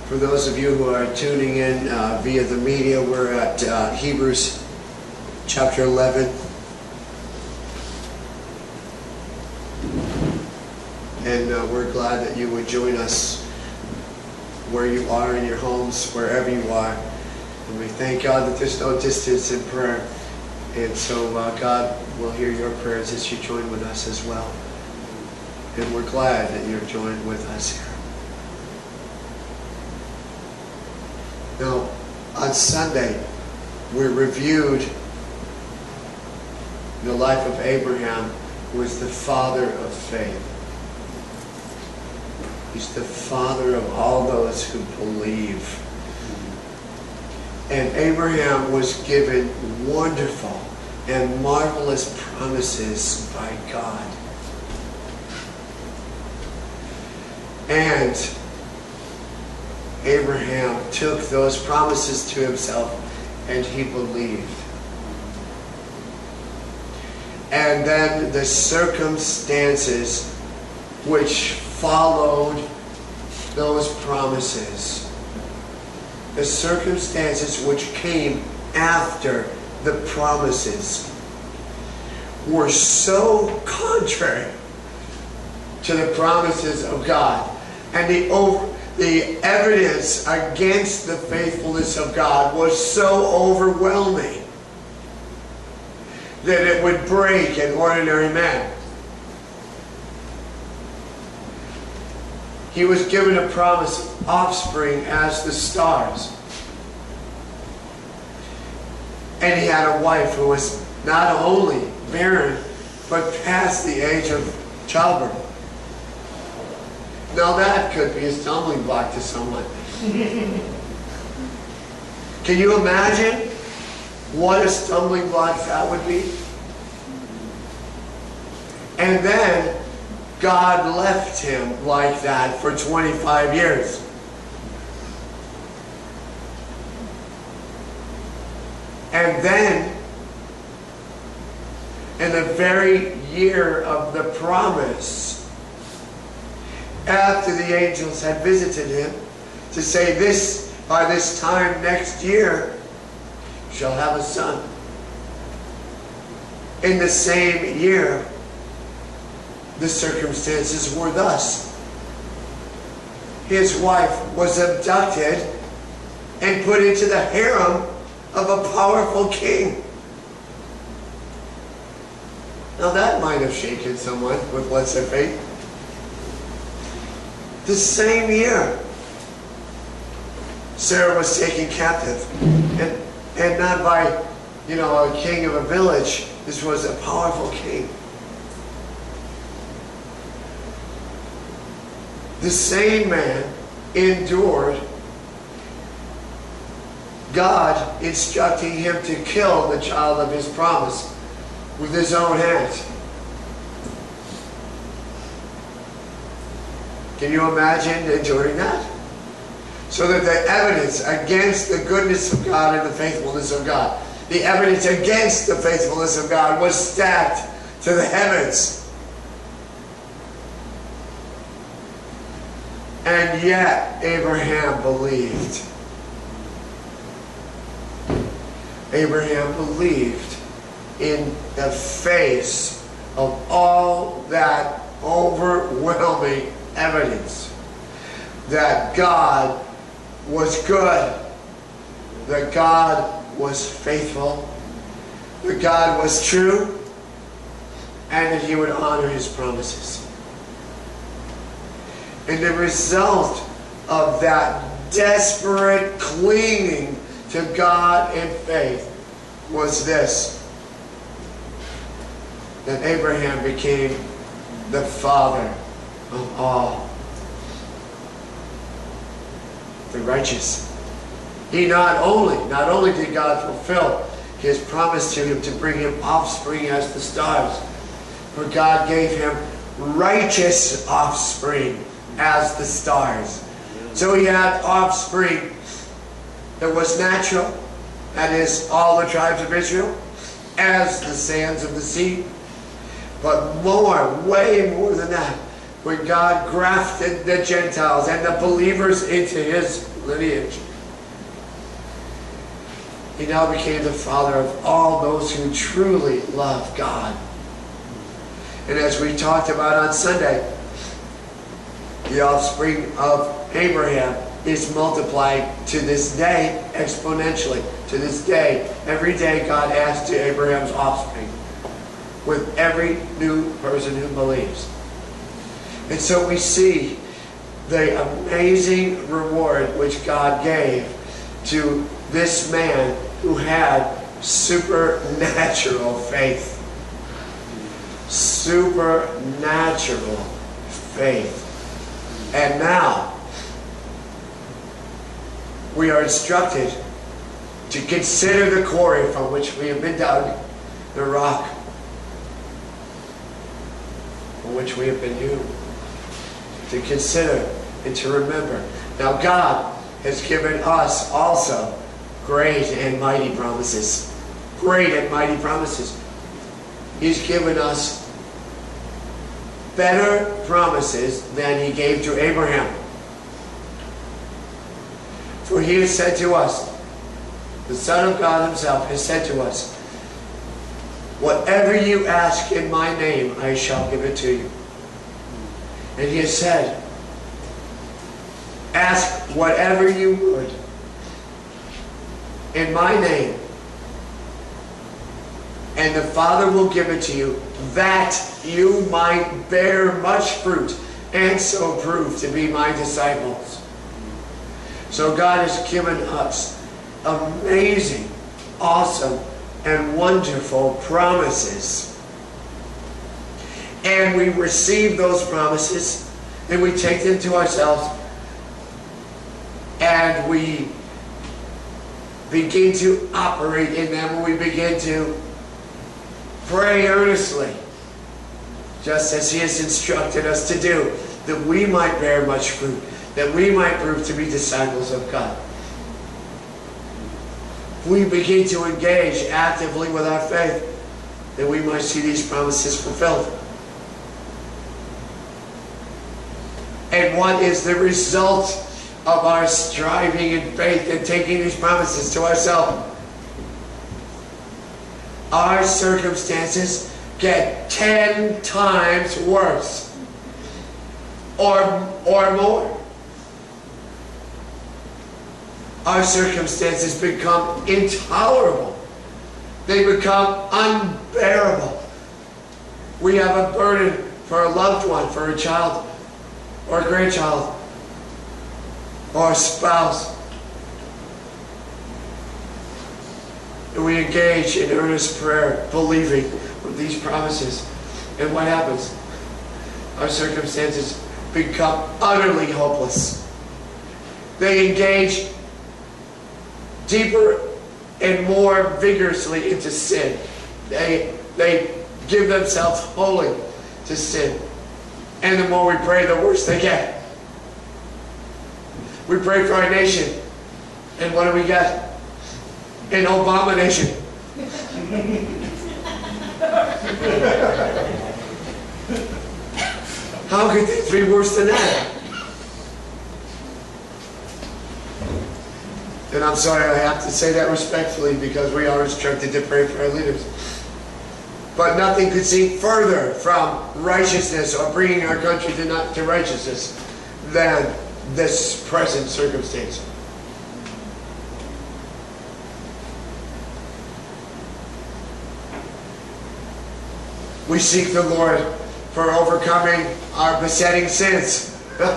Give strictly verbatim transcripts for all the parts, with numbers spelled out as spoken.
For those of you who are tuning in uh, via the media, we're at uh, Hebrews chapter eleven. And uh, we're glad that you would join us where you are in your homes, wherever you are. And we thank God that there's no distance in prayer. And so uh, God will hear your prayers as you join with us as well. And we're glad that you're joined with us here. Now, on Sunday, we reviewed the life of Abraham, who was the father of faith. He's the father of all those who believe. And Abraham was given wonderful and marvelous promises by God. And Abraham took those promises to himself and he believed. And then the circumstances which followed those promises, the circumstances which came after the promises, were so contrary to the promises of God. And the over The evidence against the faithfulness of God was so overwhelming that it would break an ordinary man. He was given a promise of offspring as the stars. And he had a wife who was not only barren, but past the age of childbirth. Now that could be a stumbling block to someone. Can you imagine what a stumbling block that would be? And then God left him like that for twenty-five years. And then, in the very year of the promise, after the angels had visited him to say, this by this time next year you shall have a son. In the same year, the circumstances were thus. His wife was abducted and put into the harem of a powerful king. Now that might have shaken someone with what's their faith. The same year, Sarah was taken captive, and, and not by, you know, a king of a village. This was a powerful king. The same man endured God instructing him to kill the child of his promise with his own hands. Can you imagine enduring that? So that the evidence against the goodness of God and the faithfulness of God, the evidence against the faithfulness of God was stacked to the heavens. And yet Abraham believed. Abraham believed in the face of all that overwhelming evidence that God was good, that God was faithful, that God was true, and that he would honor his promises. And the result of that desperate clinging to God in faith was this: that Abraham became the father of all the righteous. He not only, not only did God fulfill his promise to him to bring him offspring as the stars, but God gave him righteous offspring as the stars. So he had offspring that was natural, that is, all the tribes of Israel, as the sands of the sea. But more, way more than that, when God grafted the Gentiles and the believers into his lineage. He now became the father of all those who truly love God. And as we talked about on Sunday, the offspring of Abraham is multiplied to this day exponentially. To this day, every day God adds to Abraham's offspring with every new person who believes. And so we see the amazing reward which God gave to this man who had supernatural faith. Supernatural faith. And now, we are instructed to consider the quarry from which we have been dug, the rock from which we have been hewn. To consider and to remember. Now God has given us also great and mighty promises. Great and mighty promises. He's given us better promises than he gave to Abraham. For he has said to us, the Son of God himself has said to us, whatever you ask in my name, I shall give it to you. And he has said, ask whatever you would in my name, and the Father will give it to you, that you might bear much fruit, and so prove to be my disciples. So God has given us amazing, awesome, and wonderful promises. And we receive those promises, and we take them to ourselves, and we begin to operate in them, and we begin to pray earnestly, just as he has instructed us to do, that we might bear much fruit, that we might prove to be disciples of God. We begin to engage actively with our faith, that we might see these promises fulfilled. And what is the result of our striving in faith and taking these promises to ourselves? Our circumstances get ten times worse, or, or more. Our circumstances become intolerable. They become unbearable. We have a burden for a loved one, for a child, or a grandchild, or a spouse. And we engage in earnest prayer, believing with these promises. And what happens? Our circumstances become utterly hopeless. They engage deeper and more vigorously into sin. They, they give themselves wholly to sin. And the more we pray, the worse they get. We pray for our nation, and what do we get? An abomination. How could things be worse than that? And I'm sorry I have to say that respectfully, because we are instructed to pray for our leaders. But nothing could seem further from righteousness or bringing our country to, not, to righteousness than this present circumstance. We seek the Lord for overcoming our besetting sins.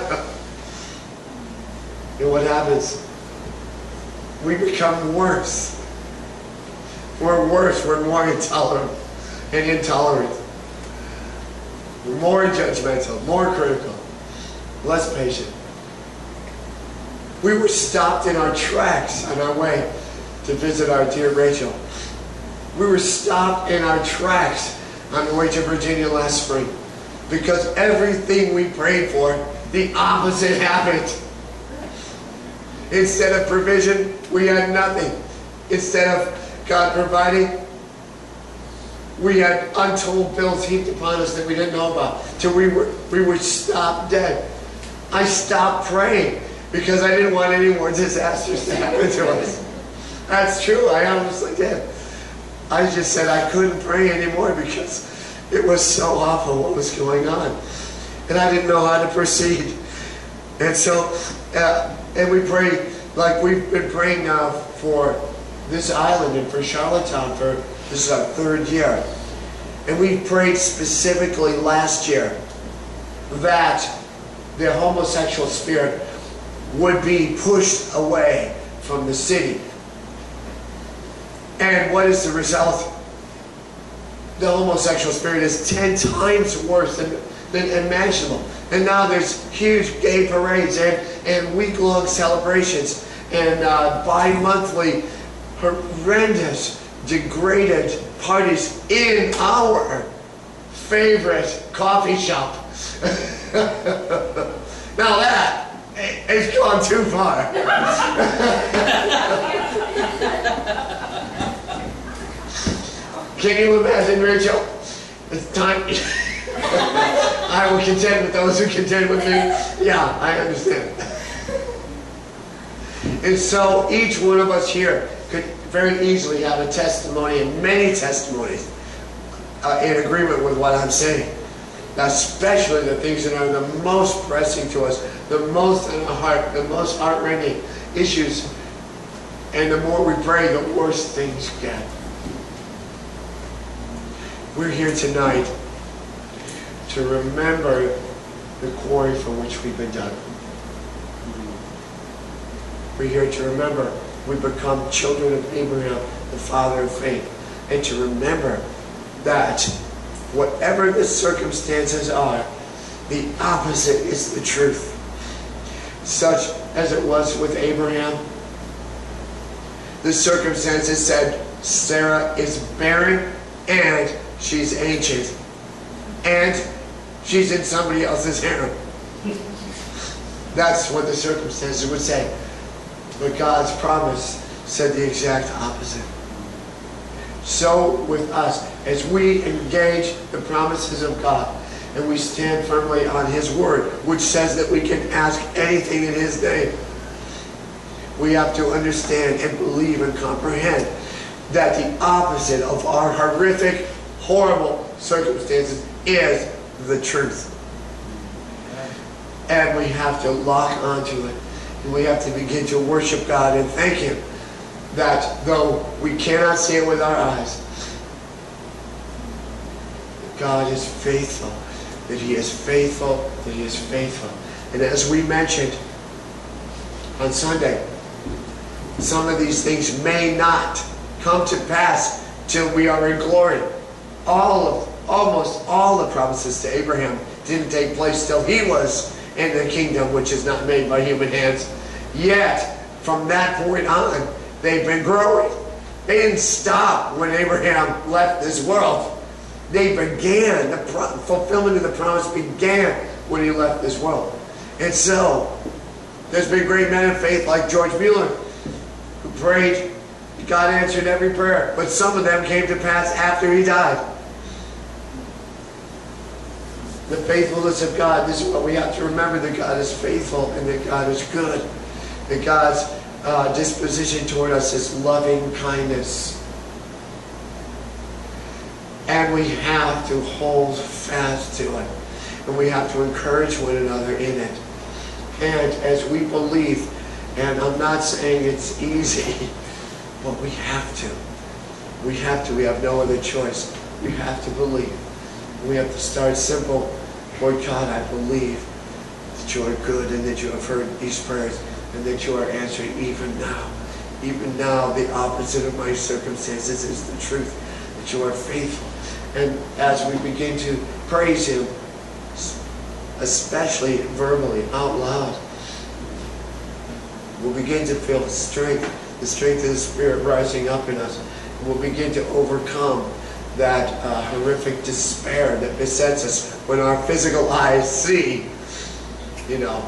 And what happens? We become worse. We're worse. We're more intolerant and intolerant. We're more judgmental, more critical, less patient. We were stopped in our tracks on our way to visit our dear Rachel. We were stopped in our tracks on the way to Virginia last spring, because everything we prayed for, the opposite happened. Instead of provision, we had nothing. Instead of God providing, we had untold bills heaped upon us that we didn't know about, till we were we would stop dead. I stopped praying because I didn't want any more disasters to happen to us. That's true, I honestly did. I just said I couldn't pray anymore because it was so awful what was going on. And I didn't know how to proceed. And so, uh, and we prayed, like we've been praying now for this island and for Charlottetown for, this is our third year. And we prayed specifically last year that the homosexual spirit would be pushed away from the city. And what is the result? The homosexual spirit is ten times worse than, than imaginable. And now there's huge gay parades and, and week-long celebrations and uh, bi-monthly horrendous, degraded parties in our favorite coffee shop. Now that has gone too far. Can you imagine, Rachel? It's time. I will contend with those who contend with me. Yeah, I understand. And so each one of us here could very easily have a testimony, and many testimonies uh, in agreement with what I'm saying. Especially the things that are the most pressing to us, the most in our heart, the most heart-rending issues. And the more we pray, the worse things get. We're here tonight to remember the quarry for which we've been done. We're here to remember we become children of Abraham, the father of faith, and to remember that whatever the circumstances are, the opposite is the truth. Such as it was with Abraham. The circumstances said Sarah is barren and she's ancient and she's in somebody else's harem. That's what the circumstances would say. But God's promise said the exact opposite. So with us, as we engage the promises of God and we stand firmly on His Word, which says that we can ask anything in His name, we have to understand and believe and comprehend that the opposite of our horrific, horrible circumstances is the truth. And we have to lock onto it. And we have to begin to worship God and thank Him that though we cannot see it with our eyes, God is faithful, that He is faithful, that He is faithful. And as we mentioned on Sunday, some of these things may not come to pass till we are in glory. All of, almost all the promises to Abraham didn't take place till he was in the kingdom which is not made by human hands. Yet, from that point on, they've been growing. They didn't stop when Abraham left this world. They began, the pro fulfillment of the promise began when he left this world. And so, there's been great men of faith like George Mueller, who prayed, God answered every prayer. But some of them came to pass after he died. The faithfulness of God, this is what we have to remember, that God is faithful and that God is good. That God's uh, disposition toward us is loving kindness. And we have to hold fast to it. And we have to encourage one another in it. And as we believe, and I'm not saying it's easy, but we have to. We have to. We have no other choice. We have to believe. We have to start simple. Lord God, I believe that you are good and that you have heard these prayers and that you are answering even now. Even now, the opposite of my circumstances is the truth, that you are faithful. And as we begin to praise Him, especially verbally, out loud, we'll begin to feel the strength, the strength of the Spirit rising up in us. And we'll begin to overcome that uh, horrific despair that besets us when our physical eyes see, you know,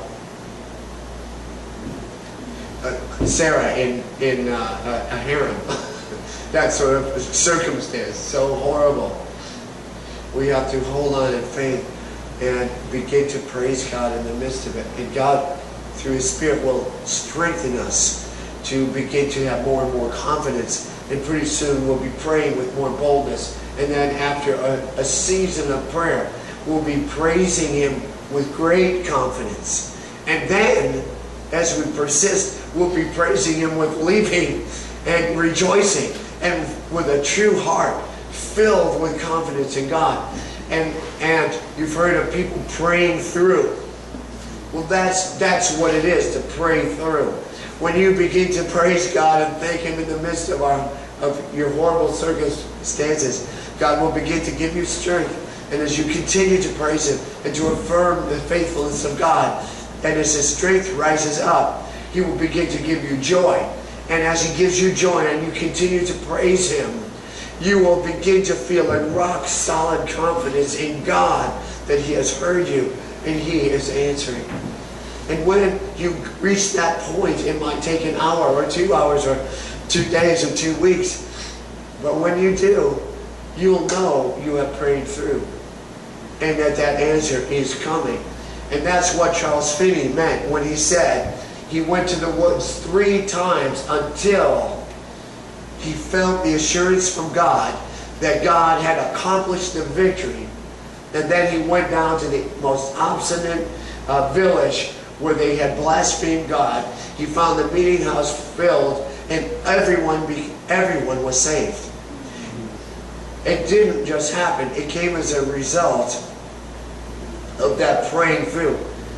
uh, Sarah in, in uh, a harem. that sort of circumstance, so horrible. We have to hold on in faith and begin to praise God in the midst of it. And God, through His Spirit, will strengthen us to begin to have more and more confidence. And pretty soon we'll be praying with more boldness. And then after a, a season of prayer, we'll be praising Him with great confidence. And then, as we persist, we'll be praising Him with leaping and rejoicing and with a true heart filled with confidence in God. And and you've heard of people praying through. Well, that's that's what it is, to pray through. When you begin to praise God and thank Him in the midst of our of your horrible circumstances, God will begin to give you strength. And as you continue to praise Him and to affirm the faithfulness of God, and as His strength rises up, He will begin to give you joy. And as He gives you joy and you continue to praise Him, you will begin to feel a rock-solid confidence in God that He has heard you and He is answering. And when you reach that point, it might take an hour or two hours or two days or two weeks. But when you do, you'll know you have prayed through and that that answer is coming. And that's what Charles Finney meant when he said he went to the woods three times until he felt the assurance from God that God had accomplished the victory. And then he went down to the most obstinate uh, village where they had blasphemed God. He found the meeting house filled, and everyone, be, everyone was saved. It didn't just happen. It came as a result of that praying through.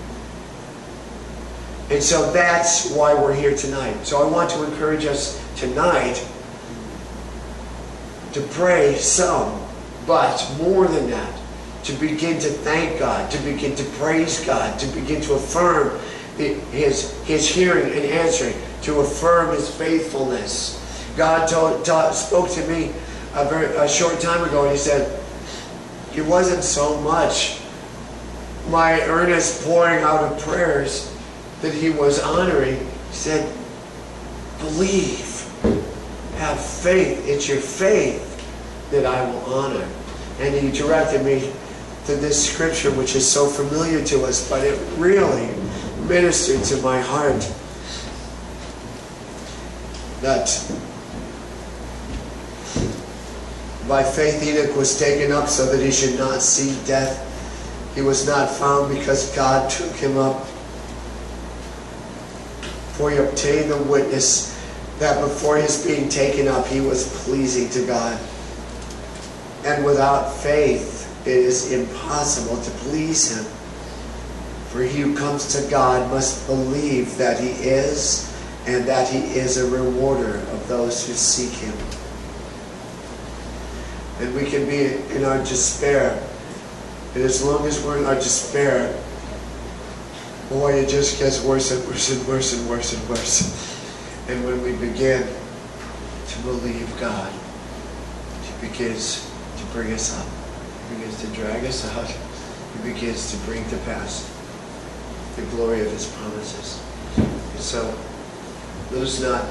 And so that's why we're here tonight. So I want to encourage us tonight to pray some, but more than that, to begin to thank God, to begin to praise God, to begin to affirm His, His hearing and answering, to affirm His faithfulness. God told, told, spoke to me a, very, a short time ago, and He said, it wasn't so much my earnest pouring out of prayers that He was honoring. He said, believe, have faith. It's your faith that I will honor. And He directed me to this scripture, which is so familiar to us, but it really ministered to my heart. That by faith Enoch was taken up so that he should not see death. He was not found because God took him up. For he obtained the witness that before his being taken up he was pleasing to God. And without faith it is impossible to please Him. For he who comes to God must believe that He is, and that He is a rewarder of those who seek Him. And we can be in our despair. And as long as we're in our despair, boy, it just gets worse and worse and worse and worse and worse. And when we begin to believe God, He begins to bring us up. He begins to drag us out. He begins to bring to pass the glory of His promises. And so, let us not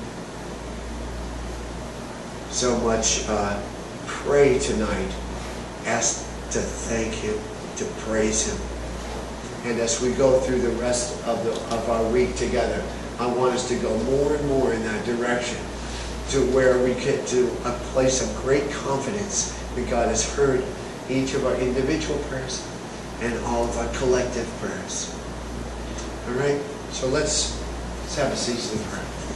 so much uh, pray tonight. Ask to thank Him, to praise Him. And as we go through the rest of, the, of our week together, I want us to go more and more in that direction, to where we get to a place of great confidence that God has heard each of our individual prayers and all of our collective prayers. All right? So let's, let's have a season of prayer.